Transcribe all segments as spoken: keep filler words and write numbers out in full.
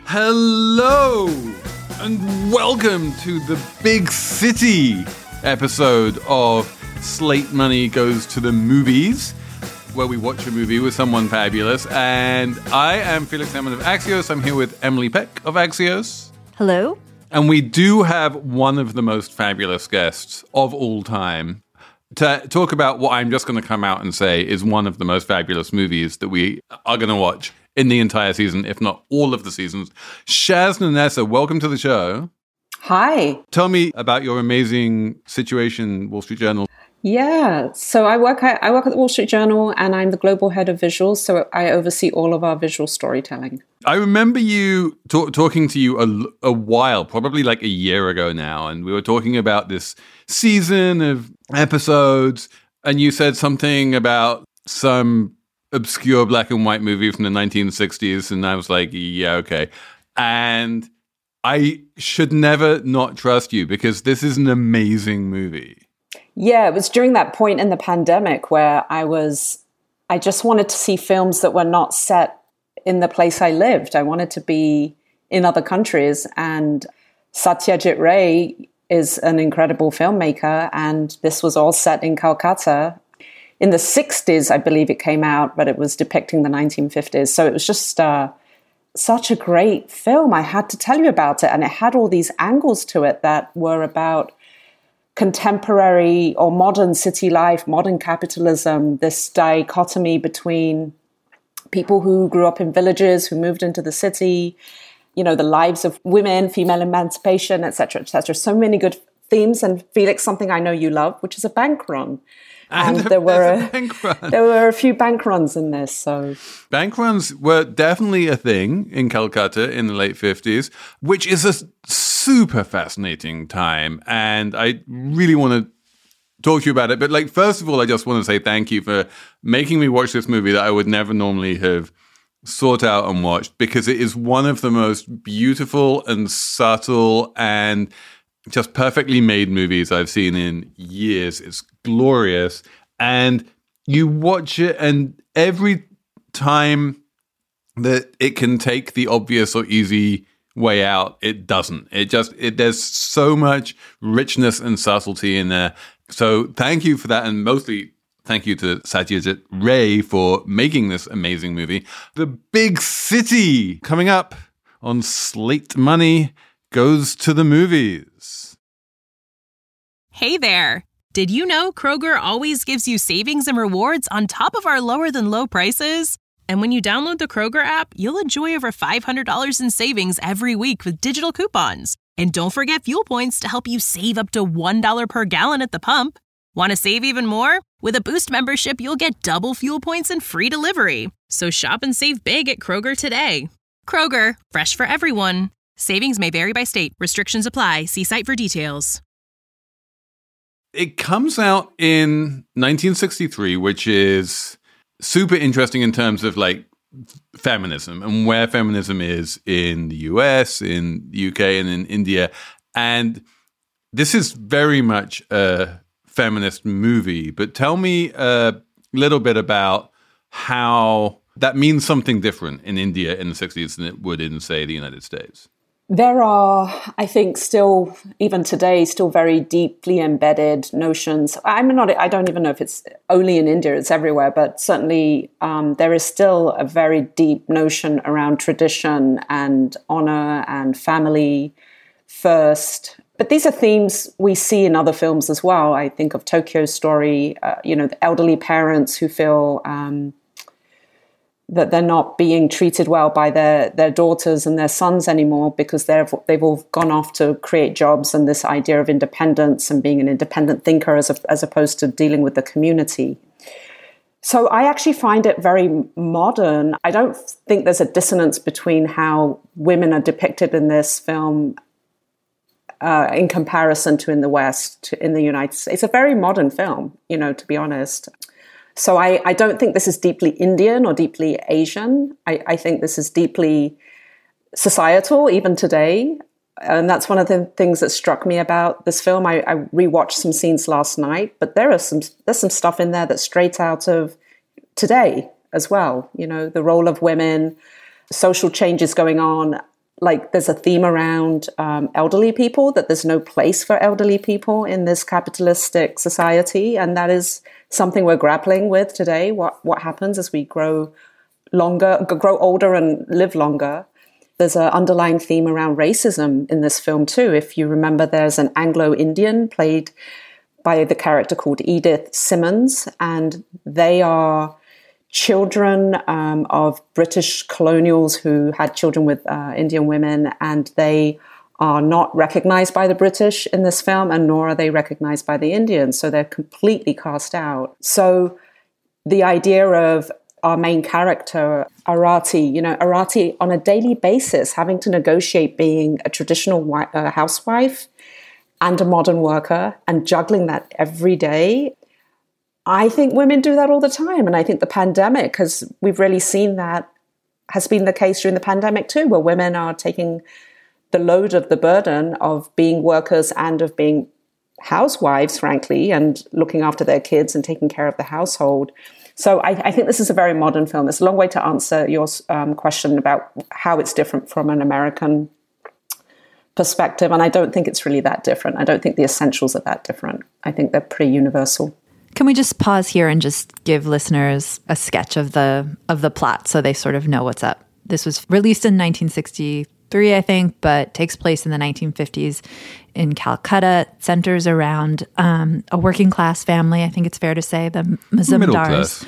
Hello and welcome to the Big City episode of Slate Money Goes to the Movies, where we watch a movie with someone fabulous. And I am Felix Salmon of Axios. I'm here with Emily Peck of Axios. Hello. And we do have one of the most fabulous guests of all time to talk about what I'm just going to come out and say is one of the most fabulous movies that we are going to watch in the entire season, if not all of the seasons. Shaz Nanessa, welcome to the show. Hi. Tell me about your amazing situation, Wall Street Journal. Yeah, so I work at, I work at the Wall Street Journal, and I'm the global head of visuals, so I oversee all of our visual storytelling. I remember you talk, talking to you a, a while, probably like a year ago now, and we were talking about this season of episodes, and you said something about some obscure black and white movie from the nineteen sixties, and I was like, yeah, okay. And I should never not trust you because this is an amazing movie. Yeah, it was during that point in the pandemic where I was, I just wanted to see films that were not set in the place I lived. I wanted to be in other countries, and Satyajit Ray is an incredible filmmaker, and this was all set in Calcutta. In the sixties, I believe it came out, but it was depicting the nineteen fifties. So it was just uh, such a great film. I had to tell you about it. And it had all these angles to it that were about contemporary or modern city life, modern capitalism, this dichotomy between people who grew up in villages, who moved into the city, you know, the lives of women, female emancipation, et cetera, et cetera. So many good themes. And Felix, something I know you love, which is a bank run. And, and there were a, bank run. there were a few bank runs in this. So bank runs were definitely a thing in Calcutta in the late fifties, which is a super fascinating time. And I really want to talk to you about it. But like, first of all, I just want to say thank you for making me watch this movie that I would never normally have sought out and watched, because it is one of the most beautiful and subtle and just perfectly made movies I've seen in years. It's glorious. And you watch it, and every time that it can take the obvious or easy way out, it doesn't. It just, it, there's so much richness and subtlety in there. So thank you for that. And mostly thank you to Satyajit Ray for making this amazing movie. The Big City coming up on Slate Money Goes to the Movies. Hey there. Did you know Kroger always gives you savings and rewards on top of our lower than low prices? And when you download the Kroger app, you'll enjoy over five hundred dollars in savings every week with digital coupons. And don't forget fuel points to help you save up to one dollar per gallon at the pump. Want to save even more? With a Boost membership, you'll get double fuel points and free delivery. So shop and save big at Kroger today. Kroger, fresh for everyone. Savings may vary by state. Restrictions apply. See site for details. It comes out in nineteen sixty-three, which is super interesting in terms of like feminism and where feminism is in the U S, in the U K, and in India. And this is very much a feminist movie. But tell me a little bit about how that means something different in India in the sixties than it would in, say, the United States. There are, I think, still, even today, still very deeply embedded notions. I'm not, I don't even know if it's only in India, it's everywhere, but certainly um, there is still a very deep notion around tradition and honor and family first. But these are themes we see in other films as well. I think of Tokyo Story, uh, you know, the elderly parents who feel um, that they're not being treated well by their, their daughters and their sons anymore because they've, they've all gone off to create jobs, and this idea of independence and being an independent thinker as, a, as opposed to dealing with the community. So I actually find it very modern. I don't think there's a dissonance between how women are depicted in this film uh, in comparison to in the West, to in the United States. It's a very modern film, you know, to be honest. So I, I don't think this is deeply Indian or deeply Asian. I, I think this is deeply societal, even today. And that's one of the things that struck me about this film. I, I rewatched some scenes last night, but there are some there's some stuff in there that's straight out of today as well. You know, the role of women, social changes going on. like there's a theme around um, elderly people, that there's no place for elderly people in this capitalistic society. And that is something we're grappling with today. What what happens as we grow longer, grow older and live longer? There's an underlying theme around racism in this film too. If you remember, there's an Anglo-Indian played by the character called Edith Simmons, and they are children um, of British colonials who had children with uh, Indian women, and they are not recognized by the British in this film, and nor are they recognized by the Indians. So they're completely cast out. So the idea of our main character, Arati, you know, Arati on a daily basis having to negotiate being a traditional wi- uh, housewife and a modern worker and juggling that every day. I think women do that all the time. And I think the pandemic has, we've really seen that has been the case during the pandemic too, where women are taking the load of the burden of being workers and of being housewives, frankly, and looking after their kids and taking care of the household. So I, I think this is a very modern film. It's a long way to answer your um, question about how it's different from an American perspective. And I don't think it's really that different. I don't think the essentials are that different. I think they're pretty universal. Can we just pause here and just give listeners a sketch of the of the plot so they sort of know what's up? This was released in nineteen sixty-three, I think, but takes place in the nineteen fifties in Calcutta. It centers around um, a working class family, I think it's fair to say, the Mazumdars.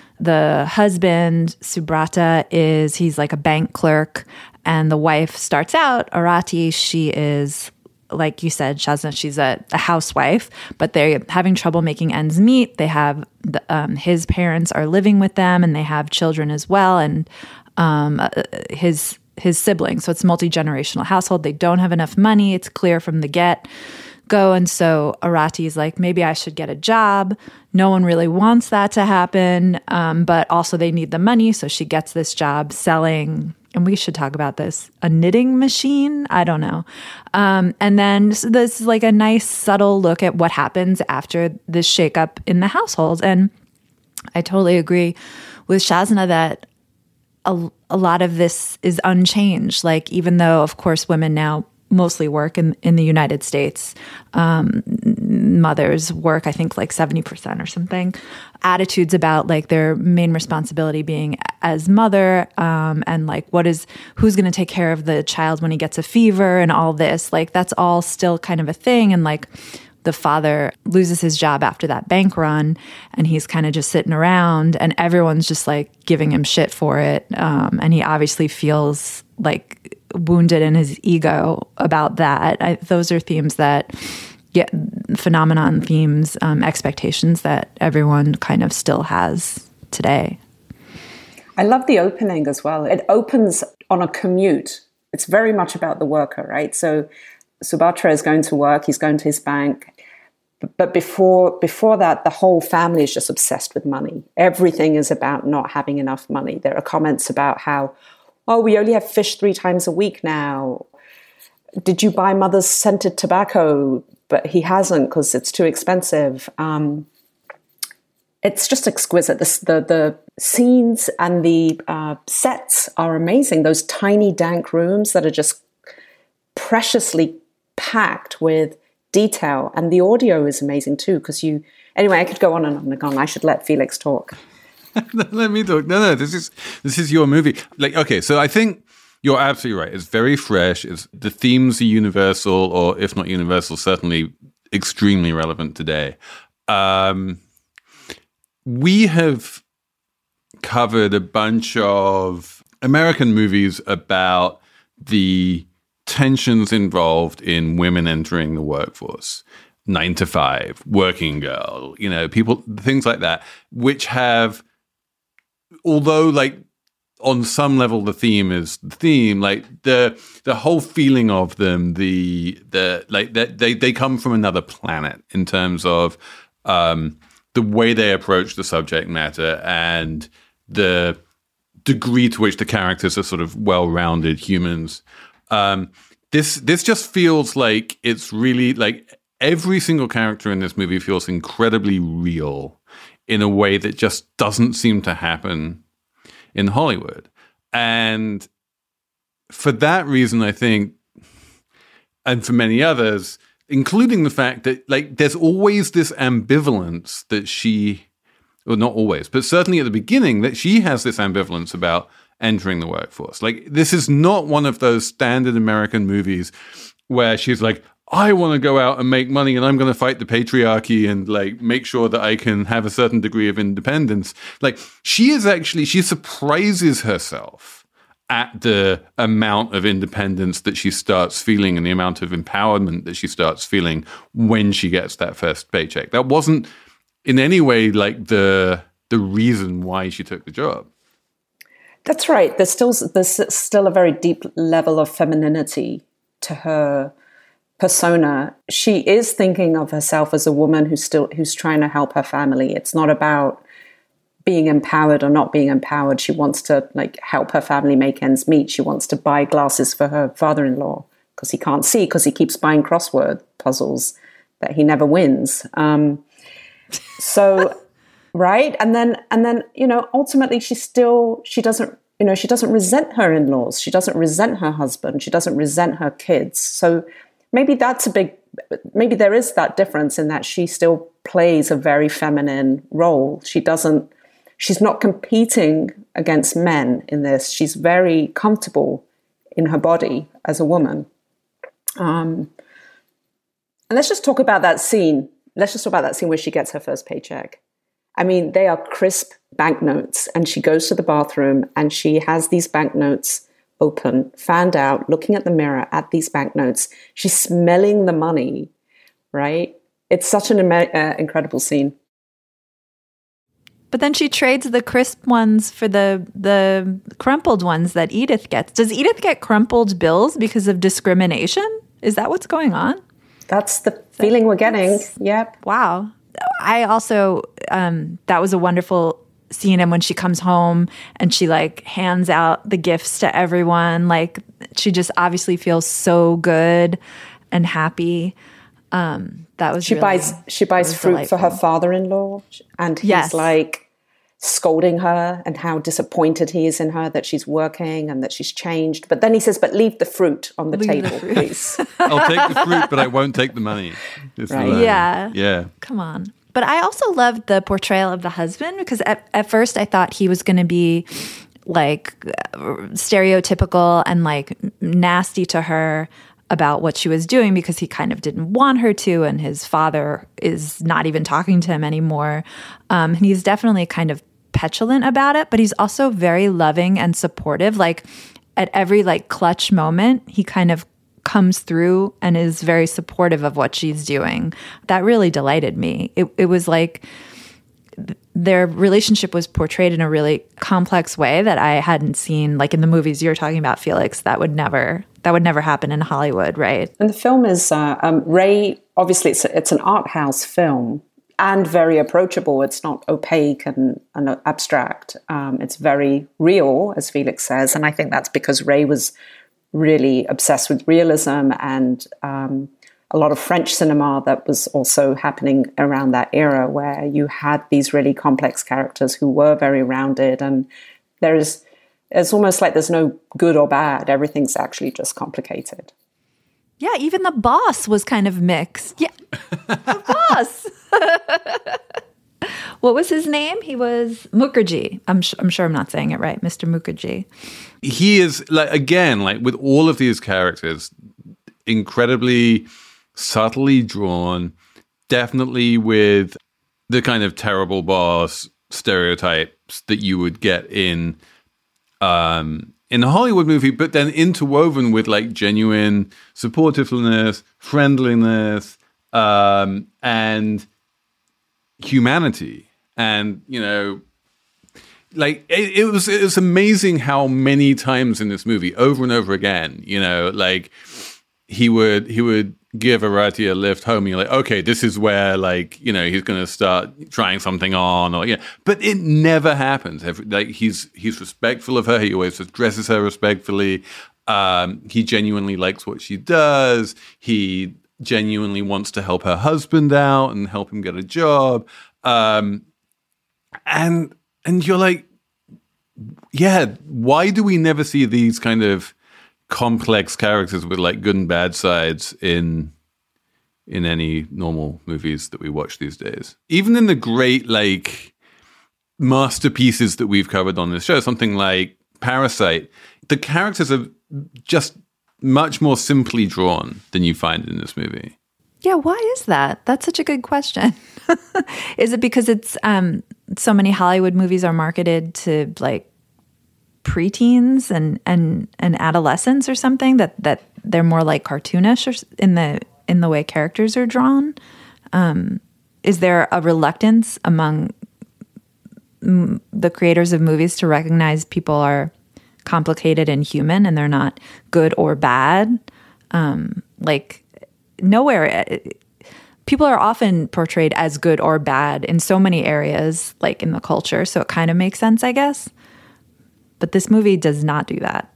The husband, Subrata, is, he's like a bank clerk, and the wife starts out, Arati, she is, like you said, Shazna, she's a, a housewife, but they're having trouble making ends meet. They have, the, um, his parents are living with them, and they have children as well, and um, uh, his his siblings. So it's a multi-generational household. They don't have enough money. It's clear from the get-go. And so Arati is like, maybe I should get a job. No one really wants that to happen, um, but also they need the money. So she gets this job selling, and we should talk about this, a knitting machine? I don't know. Um, and then so this is like a nice subtle look at what happens after this shakeup in the household. And I totally agree with Shazna that a, a lot of this is unchanged. Like, even though, of course, women now mostly work in, in the United States, um, mothers work, I think, like seventy percent or something. Attitudes about like their main responsibility being as mother, um, and like what is, who's going to take care of the child when he gets a fever and all this, like that's all still kind of a thing. And like the father loses his job after that bank run, and he's kind of just sitting around, and everyone's just like giving him shit for it. Um, and he obviously feels like wounded in his ego about that. I, those are themes that, yeah, phenomenon themes, um, expectations that everyone kind of still has today. I love the opening as well. It opens on a commute. It's very much about the worker, right? So Subhatra is going to work, he's going to his bank. But before before that, the whole family is just obsessed with money. Everything is about not having enough money. There are comments about how, oh, we only have fish three times a week now. Did you buy mother's scented tobacco? But he hasn't because it's too expensive. Um, it's just exquisite. The, the, the scenes and the uh, sets are amazing. Those tiny, dank rooms that are just preciously packed with detail. And the audio is amazing too, because you... Anyway, I could go on and on and on. I should let Felix talk. Let me talk. No, no, this is this is your movie. Like, okay, so I think you're absolutely right. It's very fresh. It's, the themes are universal, or if not universal, certainly extremely relevant today. Um, we have covered a bunch of American movies about the tensions involved in women entering the workforce. Nine to five, Working Girl, you know, people, things like that, which have, although like on some level the theme is the theme, like the the whole feeling of them, the the like that they they come from another planet in terms of um, the way they approach the subject matter and the degree to which the characters are sort of well-rounded humans. Um, this this just feels like it's really like every single character in this movie feels incredibly real in a way that just doesn't seem to happen in Hollywood. And for that reason, I think, and for many others, including the fact that, like, there's always this ambivalence that she, well, not always, but certainly at the beginning, that she has this ambivalence about entering the workforce. Like, this is not one of those standard American movies where she's like, I want to go out and make money and I'm going to fight the patriarchy and like make sure that I can have a certain degree of independence. Like, she is actually, she surprises herself at the amount of independence that she starts feeling and the amount of empowerment that she starts feeling when she gets that first paycheck. That wasn't in any way like the the reason why she took the job. That's right. There's still there's still a very deep level of femininity to her persona. She is thinking of herself as a woman who's still who's trying to help her family. It's not about being empowered or not being empowered. She wants to like help her family make ends meet. She wants to buy glasses for her father-in-law because he can't see because he keeps buying crossword puzzles that he never wins. Um, so, right. And then, and then, you know, ultimately she still, she doesn't, you know, she doesn't resent her in-laws. She doesn't resent her husband. She doesn't resent her kids. So maybe that's a big, maybe there is that difference in that she still plays a very feminine role. She doesn't, she's not competing against men in this. She's very comfortable in her body as a woman. Um, and let's just talk about that scene. Let's just talk about that scene where she gets her first paycheck. I mean, they are crisp banknotes, and she goes to the bathroom and she has these banknotes open, fanned out, looking at the mirror at these banknotes. She's smelling the money, right? It's such an uh, incredible scene. But then she trades the crisp ones for the the crumpled ones that Edith gets. Does Edith get crumpled bills because of discrimination? Is that what's going on? That's the feeling we're getting. Yep. Wow. I also, um, that was a wonderful scene. And when she comes home and she like hands out the gifts to everyone, like she just obviously feels so good and happy. Um, that was she really, buys she buys fruit delightful. for her father-in-law, and he's yes. like scolding her and how disappointed he is in her that she's working and that she's changed. But then he says, "But leave the fruit on the Leave table, the fruit. please." I'll take the fruit, but I won't take the money. It's Right. the- Yeah. Yeah. Come on. But I also loved the portrayal of the husband because at, at first I thought he was going to be like stereotypical and like nasty to her about what she was doing because he kind of didn't want her to, and his father is not even talking to him anymore. Um, and he's definitely kind of petulant about it, but he's also very loving and supportive. Like at every like clutch moment, he kind of comes through and is very supportive of what she's doing. That really delighted me. It, it was like th- their relationship was portrayed in a really complex way that I hadn't seen, like in the movies you're talking about, Felix. That would never, that would never happen in Hollywood, right? And the film is uh, um, Ray. Obviously, it's a, it's an art house film and very approachable. It's not opaque and, and abstract. Um, it's very real, as Felix says, and I think that's because Ray was really obsessed with realism and um, a lot of French cinema that was also happening around that era where you had these really complex characters who were very rounded, and there is it's almost like there's no good or bad. Everything's actually just complicated. Yeah, even the boss was kind of mixed. Yeah, the boss. What was his name? He was Mukherjee. I'm, sh- I'm sure I'm not saying it right, Mister Mukherjee. He is, like, again, like with all of these characters, incredibly subtly drawn, definitely with the kind of terrible boss stereotypes that you would get in um, in a Hollywood movie, but then interwoven with like genuine supportiveness, friendliness, um, and humanity. And, you know, like it, it was it was amazing how many times in this movie, over and over again, you know, like he would he would give Arati a lift home. And you're like, okay, this is where, like, you know, he's going to start trying something on, or yeah. But it never happens. Every, like he's he's respectful of her. He always addresses her respectfully. Um, he genuinely likes what she does. He genuinely wants to help her husband out and help him get a job. Um, and and you're like, yeah, why do we never see these kind of complex characters with like good and bad sides in in any normal movies that we watch these days. Even in the great like masterpieces that we've covered on this show, something like Parasite, the characters are just much more simply drawn than you find in this movie. Yeah, why is that? That's such a good question. Is it because it's um, so many Hollywood movies are marketed to like preteens and and and adolescents or something, that that they're more like cartoonish or in the in the way characters are drawn? Um, is there a reluctance among m- the creators of movies to recognize people are complicated and human and they're not good or bad? Um, like nowhere, people are often portrayed as good or bad in so many areas, like in the culture. So it kind of makes sense, I guess. But this movie does not do that.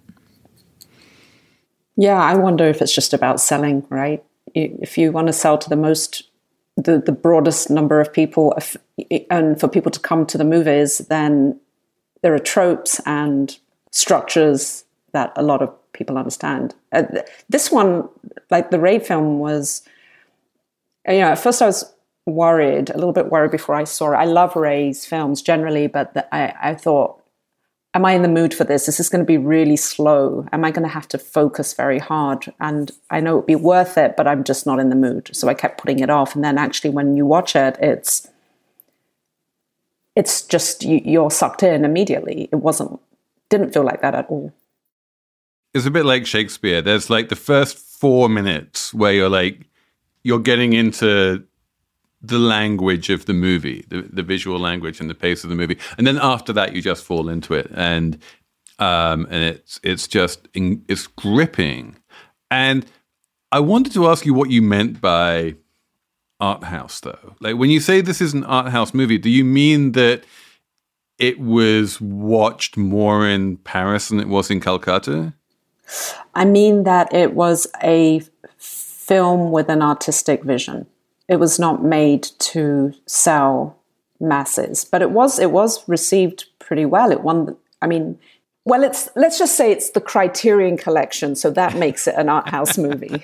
Yeah, I wonder if it's just about selling, right? If you want to sell to the most, the, the broadest number of people, and for people to come to the movies, then there are tropes and structures that a lot of people understand. Uh, this one, like the Ray film, was, you know, at first I was worried, a little bit worried before I saw it. I love Ray's films generally, but the, I, I thought, am I in the mood for this? Is this going to be really slow? Am I going to have to focus very hard? And I know it'd be worth it, but I'm just not in the mood. So I kept putting it off. And then actually when you watch it, it's it's just, you, you're sucked in immediately. It wasn't, didn't feel like that at all. It's a bit like Shakespeare. There's like the first four minutes where you're like, you're getting into the language of the movie, the, the visual language and the pace of the movie. And then after that, you just fall into it. And um, and it's it's just, in, it's gripping. And I wanted to ask you what you meant by art house, though. Like when you say this is an art house movie, do you mean that it was watched more in Paris than it was in Calcutta? I mean that it was a film with an artistic vision. It was not made to sell masses, but it was it was received pretty well. It won. I mean, well, it's let's just say it's the Criterion Collection, so that makes it an art house movie.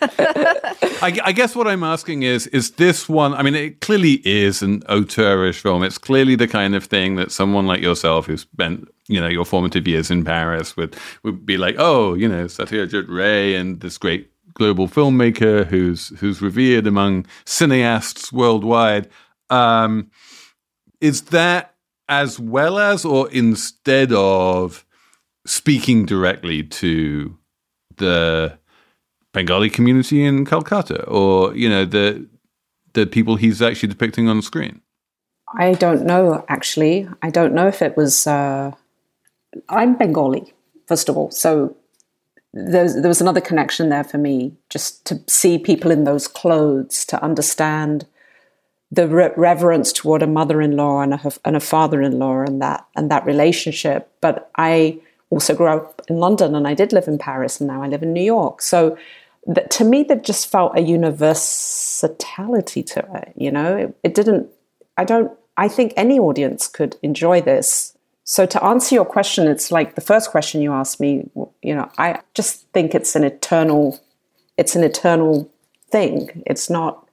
I, I guess what I'm asking is: is this one? I mean, it clearly is an auteurish film. It's clearly the kind of thing that someone like yourself, who spent you know your formative years in Paris, would would be like, oh, you know, Satyajit Ray and this great global filmmaker who's who's revered among cineasts worldwide. Um, is that as well as or instead of speaking directly to the Bengali community in Calcutta, or you know the the people he's actually depicting on screen? I don't know. Actually, I don't know if it was. Uh, I'm Bengali, first of all, so. There's, there was another connection there for me, just to see people in those clothes, to understand the re- reverence toward a mother-in-law and a, and a father-in-law and that and that relationship. But I also grew up in London, and I did live in Paris, and now I live in New York. So that, to me, that just felt a universality to it. You know, it, it didn't. I don't. I think any audience could enjoy this. So to answer your question, it's like the first question you asked me, you know, I just think it's an eternal, it's an eternal thing. It's not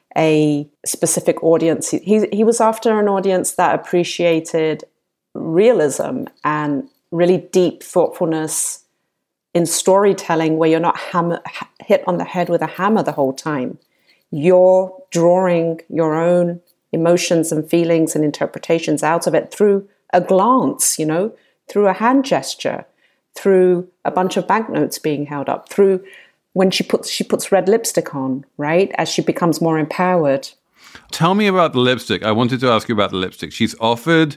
a specific audience. He, he was after an audience that appreciated realism and really deep thoughtfulness in storytelling, where you're not hammer, hit on the head with a hammer the whole time. You're drawing your own emotions and feelings and interpretations out of it through a glance, you know, through a hand gesture, through a bunch of banknotes being held up, through when she puts she puts red lipstick on, right, as she becomes more empowered. Tell me about the lipstick. I wanted to ask you about the lipstick. She's offered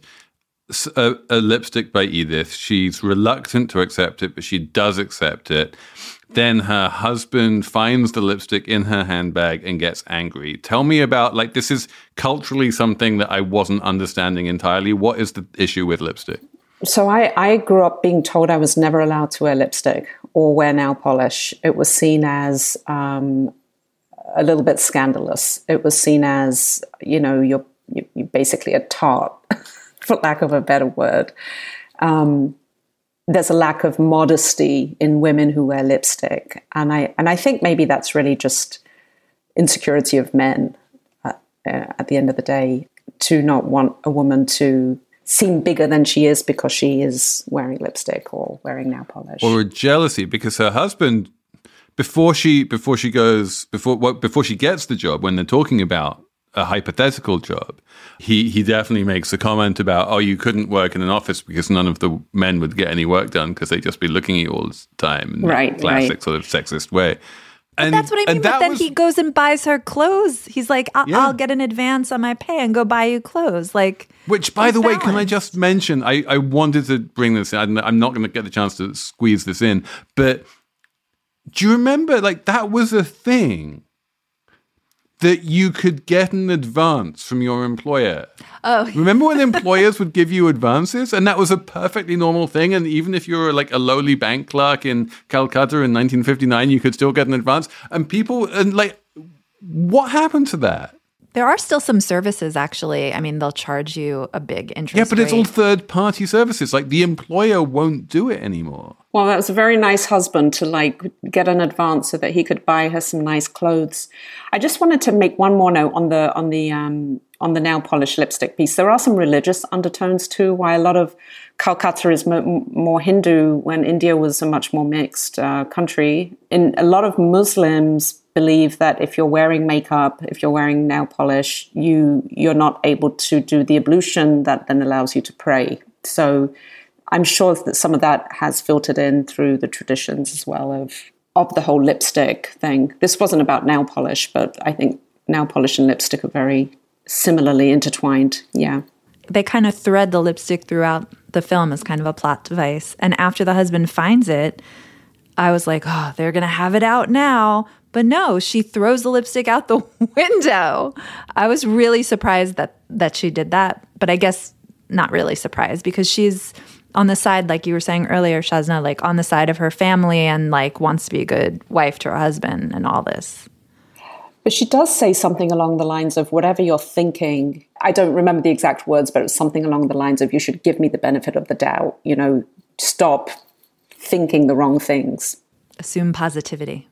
a, a lipstick by Edith. She's reluctant to accept it, but she does accept it. Then her husband finds the lipstick in her handbag and gets angry. Tell me about, like, this is culturally something that I wasn't understanding entirely. What is the issue with lipstick? So I, I grew up being told I was never allowed to wear lipstick or wear nail polish. It was seen as um, a little bit scandalous. It was seen as, you know, you're, you're basically a tart, for lack of a better word. Um, there's a lack of modesty in women who wear lipstick. And I and I think maybe that's really just insecurity of men at, uh, at the end of the day, to not want a woman to seem bigger than she is because she is wearing lipstick or wearing nail polish. Or a jealousy because her husband, before she before she goes before well, before she gets the job, when they're talking about a hypothetical job, he he definitely makes a comment about, oh, you couldn't work in an office because none of the men would get any work done because they'd just be looking at you all the time in right, a classic right. sort of sexist way. But And that's what I mean. But then was, he goes and buys her clothes. He's like, I'll, Yeah. I'll get an advance on my pay and go buy you clothes. Like, Which, by it's the way, can I balanced. just mention, I, I wanted to bring this in. I'm I'm not going to get the chance to squeeze this in, but do you remember, like, that was a thing that you could get an advance from your employer? Oh. Remember when employers would give you advances? And that was a perfectly normal thing. And even if you were like a lowly bank clerk in Calcutta in nineteen fifty-nine, you could still get an advance. And people, and like, what happened to that? There are still some services, actually. I mean, they'll charge you a big interest Yeah, but it's all rate. third-party services. Like, the employer won't do it anymore. Well, that was a very nice husband to like get an advance so that he could buy her some nice clothes. I just wanted to make one more note on the on the um, on the nail polish lipstick piece. There are some religious undertones too. Why a lot of Calcutta is mo- more Hindu when India was a much more mixed uh, country. In a lot of Muslims believe that if you're wearing makeup, if you're wearing nail polish, you you're not able to do the ablution that then allows you to pray. So I'm sure that some of that has filtered in through the traditions as well of of the whole lipstick thing. This wasn't about nail polish, but I think nail polish and lipstick are very similarly intertwined. Yeah. They kind of thread the lipstick throughout the film as kind of a plot device. And after the husband finds it, I was like, oh, they're going to have it out now. But no, she throws the lipstick out the window. I was really surprised that that she did that. But I guess not really surprised because she's on the side, like you were saying earlier, Shazna, like on the side of her family and like wants to be a good wife to her husband and all this. But she does say something along the lines of whatever you're thinking. I don't remember the exact words, but it was something along the lines of you should give me the benefit of the doubt. You know, stop thinking the wrong things. Assume positivity.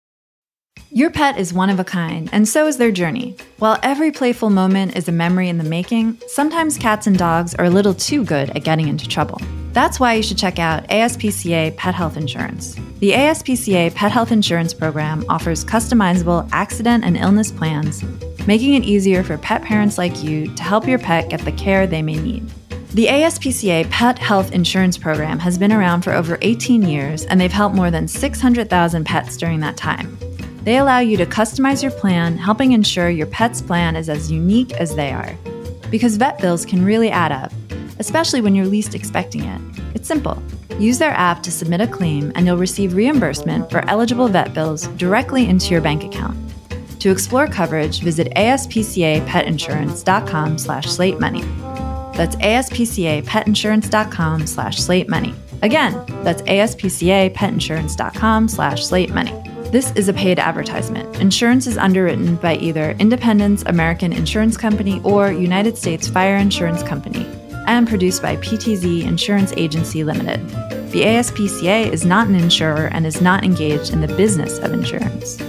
Your pet is one of a kind, and so is their journey. While every playful moment is a memory in the making, sometimes cats and dogs are a little too good at getting into trouble. That's why you should check out A S P C A Pet Health Insurance. The A S P C A Pet Health Insurance Program offers customizable accident and illness plans, making it easier for pet parents like you to help your pet get the care they may need. The A S P C A Pet Health Insurance Program has been around for over eighteen years, and they've helped more than six hundred thousand pets during that time. They allow you to customize your plan, helping ensure your pet's plan is as unique as they are. Because vet bills can really add up, especially when you're least expecting it. It's simple. Use their app to submit a claim, and you'll receive reimbursement for eligible vet bills directly into your bank account. To explore coverage, visit aspcapetinsurance.com slash slate money. That's aspcapetinsurance.com slash slate money. Again, that's aspcapetinsurance.com slash slate money. This is a paid advertisement. Insurance is underwritten by either Independence American Insurance Company or United States Fire Insurance Company and produced by P T Z Insurance Agency Limited. The A S P C A is not an insurer and is not engaged in the business of insurance.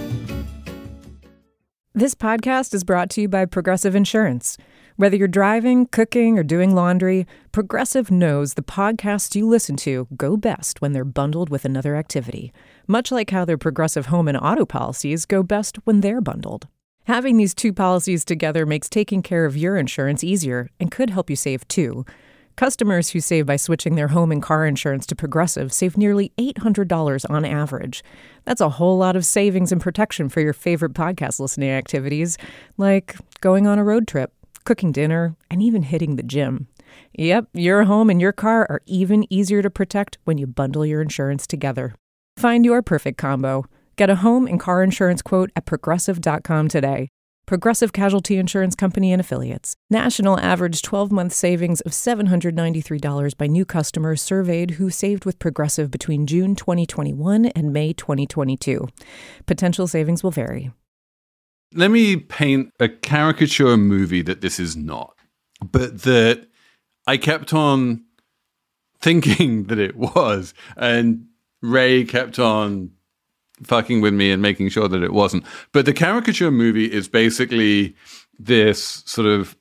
This podcast is brought to you by Progressive Insurance. Whether you're driving, cooking, or doing laundry, Progressive knows the podcasts you listen to go best when they're bundled with another activity, much like how their Progressive home and auto policies go best when they're bundled. Having these two policies together makes taking care of your insurance easier and could help you save too. Customers who save by switching their home and car insurance to Progressive save nearly eight hundred dollars on average. That's a whole lot of savings and protection for your favorite podcast listening activities, like going on a road trip, cooking dinner, and even hitting the gym. Yep, your home and your car are even easier to protect when you bundle your insurance together. Find your perfect combo. Get a home and car insurance quote at progressive dot com today. Progressive Casualty Insurance Company and Affiliates. National average twelve-month savings of seven hundred ninety-three dollars by new customers surveyed who saved with Progressive between June twenty twenty-one and May twenty twenty-two. Potential savings will vary. Let me paint a caricature movie that this is not, but that I kept on thinking that it was. And Ray kept on fucking with me and making sure that it wasn't. But the caricature movie is basically this sort of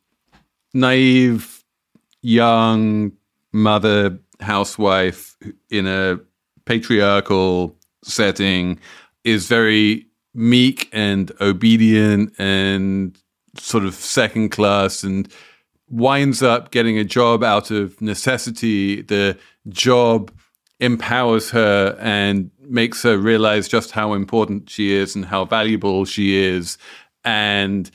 naive, young mother, housewife in a patriarchal setting, is very meek and obedient and sort of second class, and winds up getting a job out of necessity. The job empowers her and makes her realize just how important she is and how valuable she is. And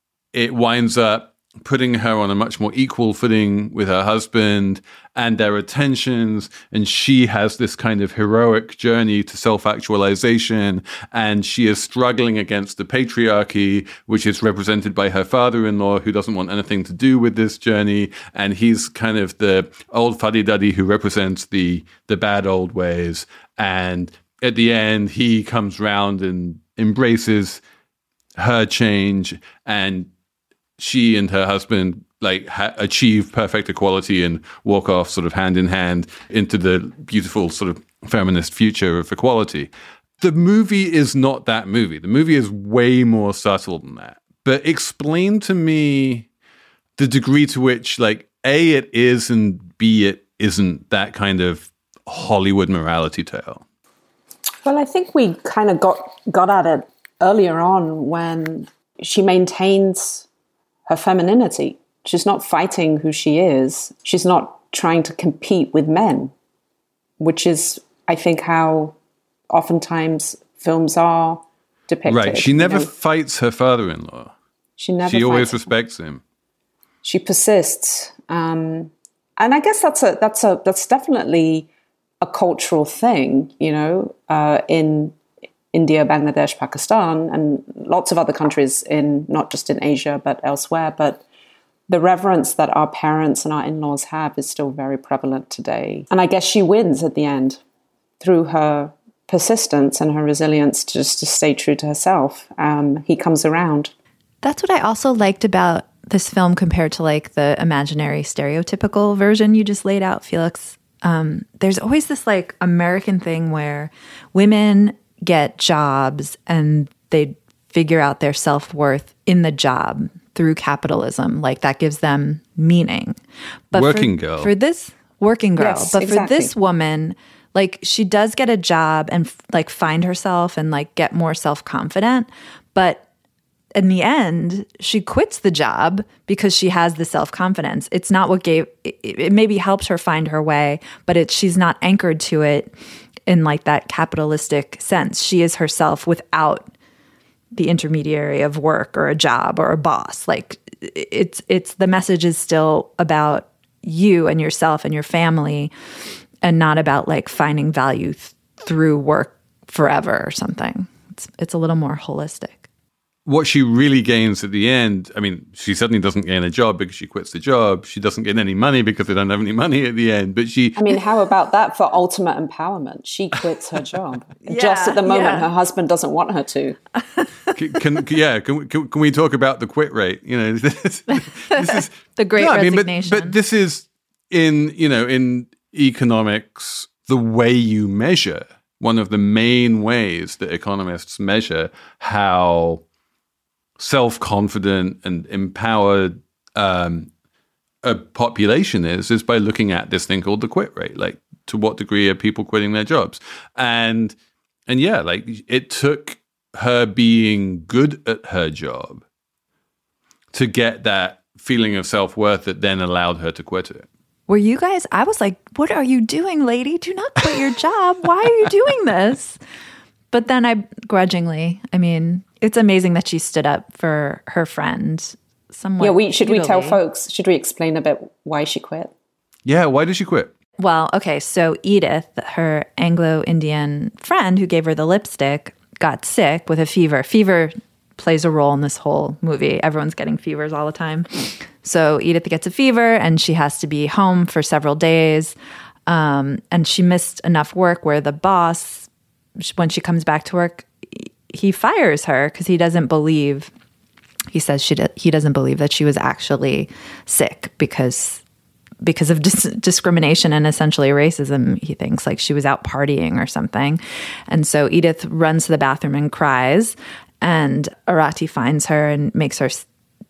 it winds up putting her on a much more equal footing with her husband, and there are tensions, and she has this kind of heroic journey to self-actualization, and she is struggling against the patriarchy, which is represented by her father-in-law, who doesn't want anything to do with this journey, and he's kind of the old fuddy-duddy who represents the the bad old ways. And at the end, he comes round and embraces her change, and she and her husband like ha- achieve perfect equality and walk off sort of hand in hand into the beautiful sort of feminist future of equality. The movie is not that movie. The movie is way more subtle than that. But explain to me the degree to which, like, A, it is, and B, it isn't that kind of Hollywood morality tale. Well, I think we kind of got, got at it earlier on when she maintains her femininity. She's not fighting who she is. She's not trying to compete with men, which is, I think, how oftentimes films are depicted. Right. She never you know? fights her father-in-law. She never. She always fights respects him. She persists, um, and I guess that's a that's a that's definitely a cultural thing. You know, uh, in India, Bangladesh, Pakistan, and lots of other countries in not just in Asia, but elsewhere. But the reverence that our parents and our in-laws have is still very prevalent today. And I guess she wins at the end through her persistence and her resilience to just to stay true to herself. Um, he comes around. That's what I also liked about this film compared to like the imaginary stereotypical version you just laid out, Felix. Um, there's always this like American thing where women get jobs and they figure out their self-worth in the job through capitalism. Like that gives them meaning. But working for, girl. For this working girl. Yes, but exactly. for this woman, like she does get a job and like find herself and like get more self-confident. But in the end, she quits the job because she has the self-confidence. It's not what gave, it, it maybe helped her find her way, but it, she's not anchored to it in like that capitalistic sense. She is herself without the intermediary of work or a job or a boss. Like it's, it's, the message is still about you and yourself and your family and not about like finding value th- through work forever or something. It's, it's a little more holistic. What she really gains at the end, I mean, she certainly doesn't gain a job because she quits the job. She doesn't get any money because they don't have any money at the end. But she... I mean, how about that for ultimate empowerment? She quits her job. Yeah, just at the moment yeah. her husband doesn't want her to. Can, can yeah, can, can, can we talk about the quit rate? You know, this, this is... The great no, I mean, resignation. but, but this is in, you know, in economics, the way you measure, one of the main ways that economists measure how self-confident and empowered um, a population is, is by looking at this thing called the quit rate. Like, to what degree are people quitting their jobs? And, and yeah, like it took her being good at her job to get that feeling of self-worth that then allowed her to quit it. Were you guys, I was like, what are you doing, lady? Do not quit your job. Why are you doing this? But then I grudgingly, I mean, it's amazing that she stood up for her friend. Somewhat Yeah, we should we tell futilely. folks, should we explain a bit why she quit? Yeah, why did she quit? Well, okay, so Edith, her Anglo-Indian friend who gave her the lipstick, got sick with a fever. Fever plays a role in this whole movie. Everyone's getting fevers all the time. So Edith gets a fever and she has to be home for several days. Um, and she missed enough work where the boss, when she comes back to work, he fires her because he doesn't believe, he says she did, he doesn't believe that she was actually sick because because of dis- discrimination and essentially racism. He thinks like she was out partying or something. And so Edith runs to the bathroom and cries, and Arati finds her and makes her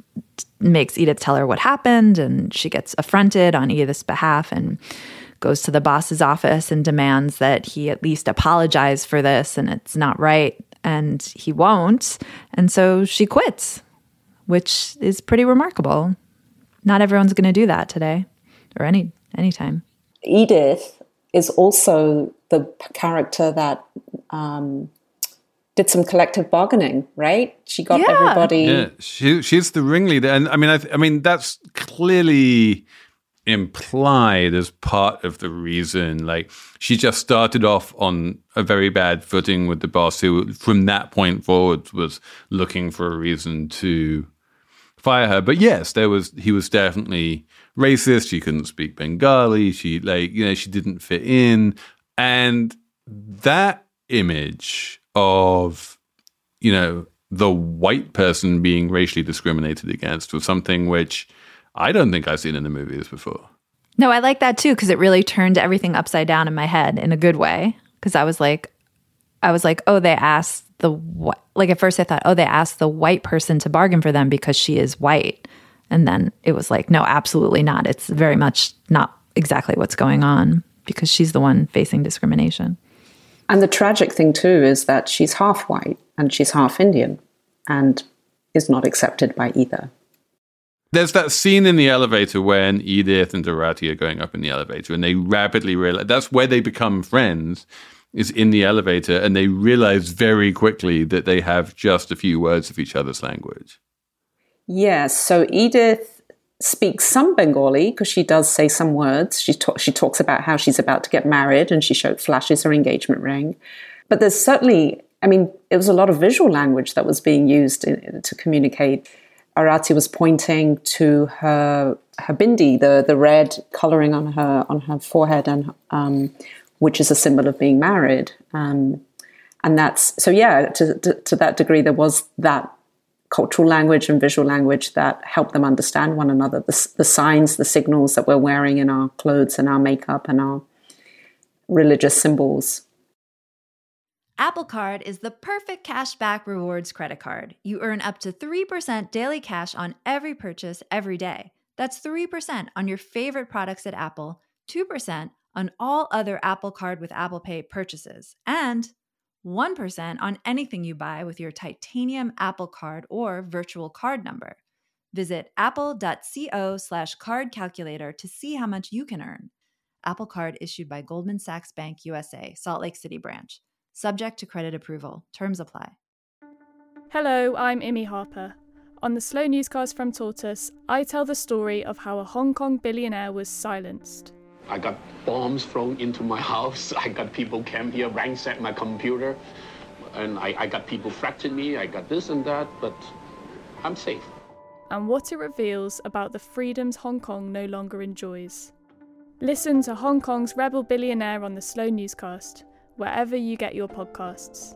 makes Edith tell her what happened, and she gets affronted on Edith's behalf and goes to the boss's office and demands that he at least apologize for this, and it's not right, and he won't. And so she quits, which is pretty remarkable. Not everyone's going to do that today or any anytime. Edith is also the p- character that um, did some collective bargaining, right? She got Yeah. everybody. Yeah, she, she's the ringleader. And I mean, I, th- I mean, that's clearly implied as part of the reason. Like, she just started off on a very bad footing with the boss, who from that point forward was looking for a reason to fire her. But yes, there was he was definitely racist. She couldn't speak Bengali. She like you know she didn't fit in, and that image of you know the white person being racially discriminated against was something which I don't think I've seen in the movies before. No, I like that too, because it really turned everything upside down in my head in a good way. Because I was like, I was like, oh, they asked the wh-. like at first I thought, oh, they asked the white person to bargain for them because she is white, and then it was like, no, absolutely not. It's very much not exactly what's going on because she's the one facing discrimination. And the tragic thing too is that she's half white and she's half Indian, and is not accepted by either. There's that scene in the elevator when Edith and Arati are going up in the elevator, and they rapidly realize that's where they become friends, is in the elevator, and they realize very quickly that they have just a few words of each other's language. Yes, so Edith speaks some Bengali because she does say some words. She, ta- she talks about how she's about to get married, and she show- flashes her engagement ring. But there's certainly, I mean, it was a lot of visual language that was being used in, to communicate. Arati was pointing to her her bindi, the the red coloring on her on her forehead, and um, which is a symbol of being married. Um, and that's so yeah. To, to to that degree, there was that cultural language and visual language that helped them understand one another. The the signs, the signals that we're wearing in our clothes and our makeup and our religious symbols. Apple Card is the perfect cashback rewards credit card. You earn up to three percent daily cash on every purchase every day. That's three percent on your favorite products at Apple, two percent on all other Apple Card with Apple Pay purchases, and one percent on anything you buy with your titanium Apple Card or virtual card number. Visit apple.co slash card calculator to see how much you can earn. Apple Card issued by Goldman Sachs Bank U S A, Salt Lake City branch. Subject to credit approval. Terms apply. Hello, I'm Imi Harper. On the Slow Newscast from Tortoise, I tell the story of how a Hong Kong billionaire was silenced. I got bombs thrown into my house. I got people came here, ransacked my computer. And I, I got people threatening me. I got this and that, but I'm safe. And what it reveals about the freedoms Hong Kong no longer enjoys. Listen to Hong Kong's rebel billionaire on the Slow Newscast, wherever you get your podcasts.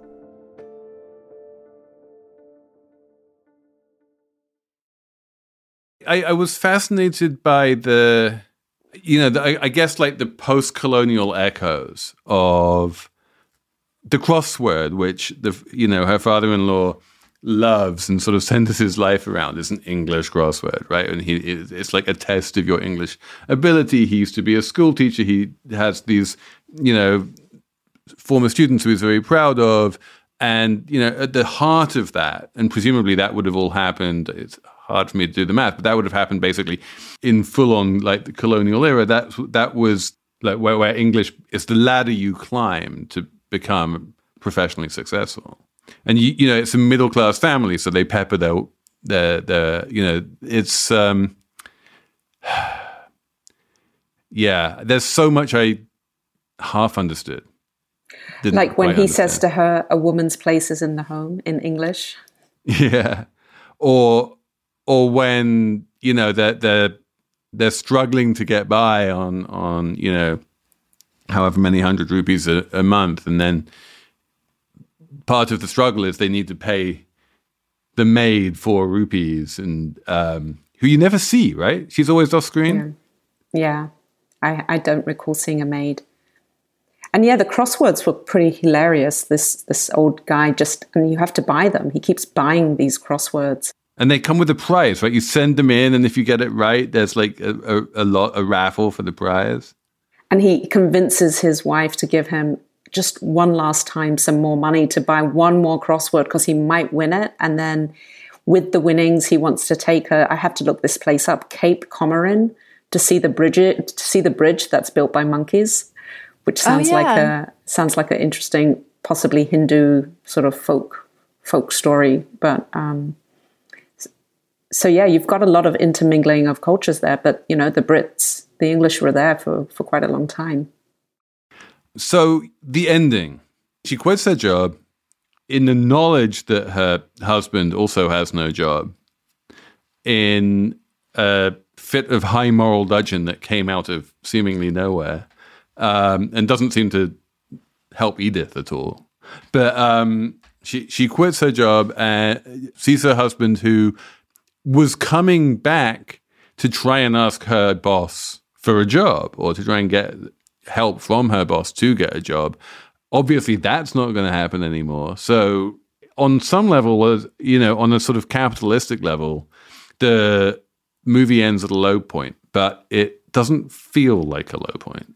I, I was fascinated by the, you know, the, I, I guess like the post-colonial echoes of the crossword, which the you know her father-in-law loves and sort of centers his life around, is an English crossword, right? And he it's like a test of your English ability. He used to be a school teacher. He has these, you know, former students who he's very proud of. And, you know, at the heart of that, and presumably that would have all happened, it's hard for me to do the math, but that would have happened basically in full-on, like, the colonial era. That, that was like where, where English is the ladder you climb to become professionally successful. And, you, you know, it's a middle-class family, so they pepper their, their, their you know, it's, um, yeah, there's so much I half understood. Didn't like when he understand. says to her, a woman's place is in the home, in English. Yeah. Or or when, you know, they're, they're, they're struggling to get by on, on, you know, however many hundred rupees a, a month. And then part of the struggle is they need to pay the maid four rupees, and um, who you never see, right? She's always off screen. Yeah, I, I don't recall seeing a maid. And yeah, the crosswords were pretty hilarious. This this old guy just, and you have to buy them. He keeps buying these crosswords. And they come with a prize, right? You send them in, and if you get it right, there's like a, a, a lot a raffle for the prize. And he convinces his wife to give him just one last time some more money to buy one more crossword because he might win it. And then with the winnings, he wants to take her. I have to look this place up, Cape Comorin, to see the bridge. To see the bridge that's built by monkeys, which sounds oh, yeah. like a sounds like an interesting, possibly Hindu sort of folk folk story. But um, so yeah, you've got a lot of intermingling of cultures there. But you know, the Brits, the English were there for for quite a long time. So the ending, she quits her job in the knowledge that her husband also has no job, in a fit of high moral dudgeon that came out of seemingly nowhere, um, and doesn't seem to help Edith at all. But um, she she quits her job and sees her husband, who was coming back to try and ask her boss for a job or to try and get help from her boss to get a job. Obviously, that's not going to happen anymore. So on some level, you know, on a sort of capitalistic level, the movie ends at a low point, but it doesn't feel like a low point.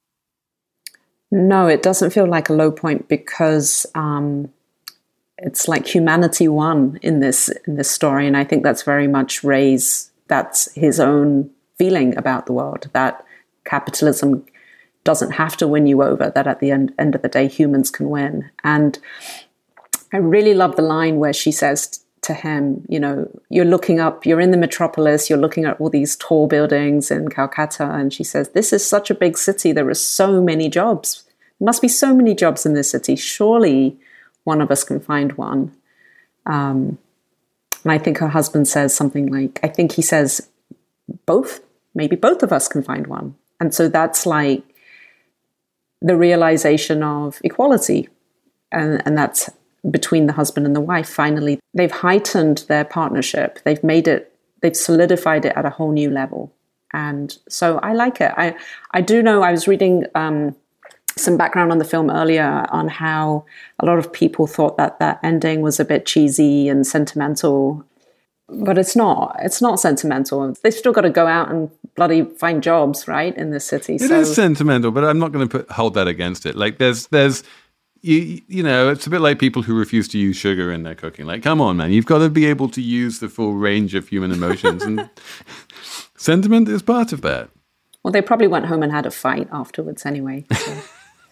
No, it doesn't feel like a low point because um, it's like humanity won in this in this story. And I think that's very much Ray's, that's his own feeling about the world, that capitalism doesn't have to win you over, that at the end, end of the day, humans can win. And I really love the line where she says to him, you know, you're looking up, you're in the metropolis, you're looking at all these tall buildings in Calcutta. And she says, this is such a big city. There are so many jobs. There must be so many jobs in this city. Surely one of us can find one. Um, and I think her husband says something like, I think he says, both, maybe both of us can find one. And so that's like the realization of equality. And, and that's between the husband and the wife. Finally, they've heightened their partnership. They've made it, they've solidified it at a whole new level. And so I like it. I, I do know, I was reading um, some background on the film earlier on how a lot of people thought that that ending was a bit cheesy and sentimental. But it's not. It's not sentimental. They've still got to go out and bloody find jobs, right, in this city. It so. is sentimental, but I'm not going to put hold that against it. Like there's, there's, you, you know, it's a bit like people who refuse to use sugar in their cooking. Like, come on, man, you've got to be able to use the full range of human emotions, and sentiment is part of that. Well, they probably went home and had a fight afterwards, anyway. So.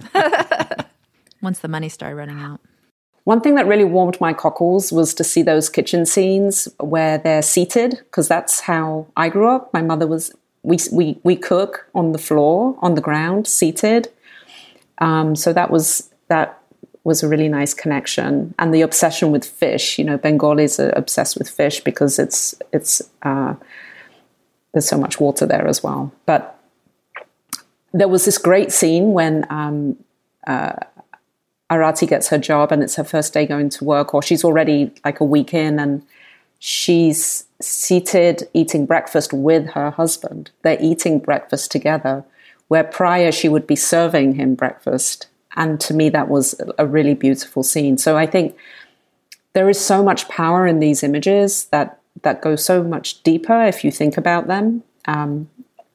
Once the money started running out. One thing that really warmed my cockles was to see those kitchen scenes where they're seated, because that's how I grew up. My mother was, we we we cook on the floor, on the ground, seated. Um, so that was that was a really nice connection. And the obsession with fish, you know, Bengalis are obsessed with fish because it's it's uh, there's so much water there as well. But there was this great scene when um, uh, Arati gets her job and it's her first day going to work, or she's already like a week in, and she's seated eating breakfast with her husband. They're eating breakfast together, where prior she would be serving him breakfast. And to me, that was a really beautiful scene. So I think there is so much power in these images that, that go so much deeper if you think about them um,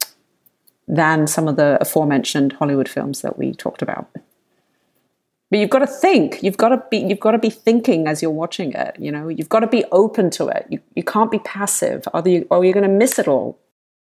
than some of the aforementioned Hollywood films that we talked about. But you've got to think. You've got to be. You've got to be thinking as you're watching it. You know, you've got to be open to it. You you can't be passive, or you, or you're going to miss it all.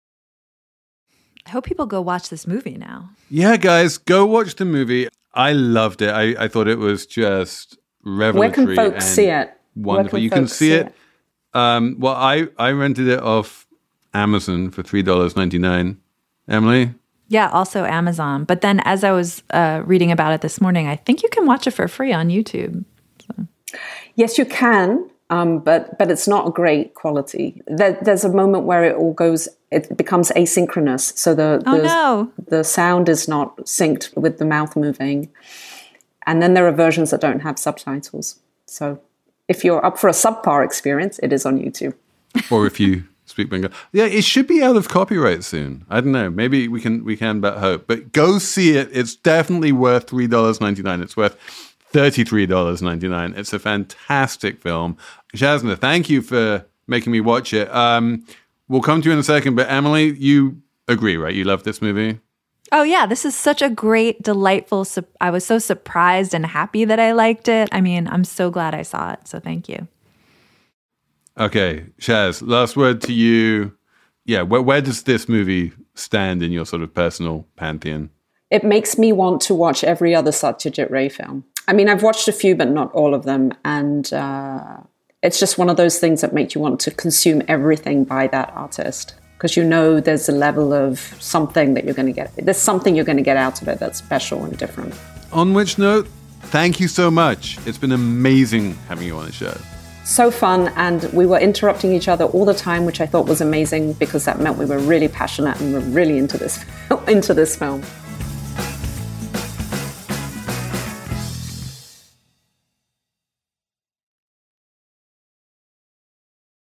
I hope people go watch this movie now. Yeah, guys, go watch the movie. I loved it. I, I thought it was just revelatory. Where can folks see it? Wonderful. Can you can see, see it. it? Um, well, I I rented it off Amazon for three dollars and ninety-nine cents. Emily. Yeah, also Amazon. But then as I was uh, reading about it this morning, I think you can watch it for free on YouTube. So. Yes, you can, um, but but it's not a great quality. There, there's a moment where it all goes, it becomes asynchronous. So the, oh, the, no. the sound is not synced with the mouth moving. And then there are versions that don't have subtitles. So if you're up for a subpar experience, it is on YouTube. Or if you Speak Bengali. Yeah, it should be out of copyright soon. I don't know. Maybe we can we can but hope. But go see it. It's definitely worth three dollars and ninety-nine cents. It's worth thirty-three dollars and ninety-nine cents. It's a fantastic film. Jasna, thank you for making me watch it. Um, we'll come to you in a second, but Emily, you agree, right? You love this movie? Oh, yeah. This is such a great, delightful... Su- I was so surprised and happy that I liked it. I mean, I'm so glad I saw it, so thank you. Okay, Shaz, last word to you. Yeah, where, where does this movie stand in your sort of personal pantheon? It makes me want to watch every other Satyajit Ray film. I mean, I've watched a few, but not all of them. And uh, it's just one of those things that make you want to consume everything by that artist. Because you know there's a level of something that you're going to get. There's something you're going to get out of it that's special and different. On which note, thank you so much. It's been amazing having you on the show. So fun, and we were interrupting each other all the time, which I thought was amazing because that meant we were really passionate and we're really into this into this film.